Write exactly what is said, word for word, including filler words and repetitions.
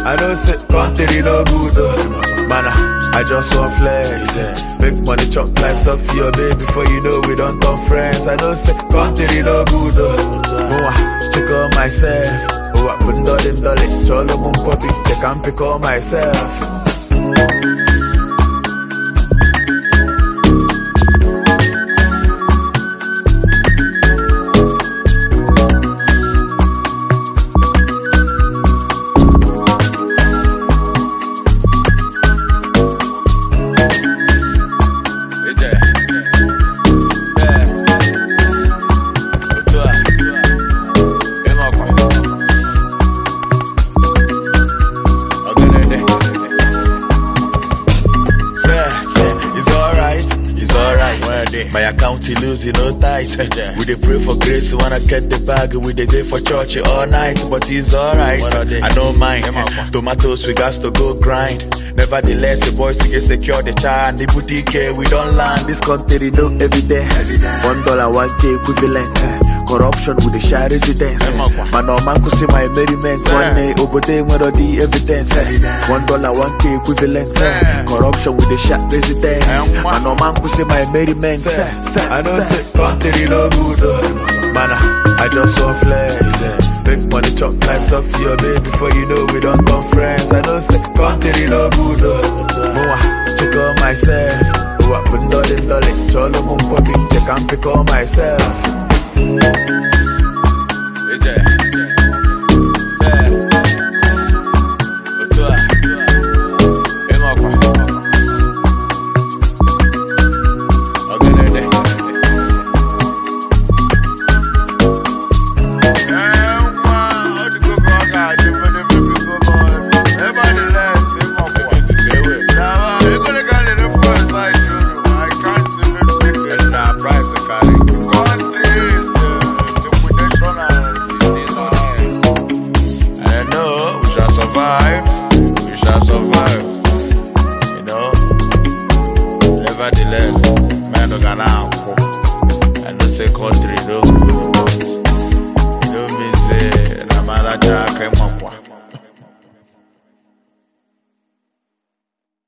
I don't say country no good though. Man, I just want flex, yeah. Make money, chop life, talk to your baby before you know we don't turn friends. I don't say country no good though. Oh, check on myself. Oh, I put dolly, dolly, cholo mum puppy, check and pick on myself. My account he losing no tight. We dey pray for grace, we wanna get the bag. We dey day for church all night, but it's alright. I don't mind. Tomatoes we got to go grind. Nevertheless, the boys to get secure the child. The boutique we don't land. This country no evidence. One dollar, one K equivalent. Corruption with the shy residence. Man, no man could see my merriments. One day, over there, where all the evidence. One dollar, one K equivalent. Corruption with the shy residence. Man, no man could see my merriments. I don't say country no good. Man, I just want flex. Make money, chop life, talk to your baby before you know we don't turn friends. I don't say country no good. Oh, check on myself. Oh, I put dolly, dolly, cholo mum puppy, check and pick on myself. We shall survive, you know. Nevertheless, man, look at now. I don't say country, no. You know me say, na mara cha kemwa.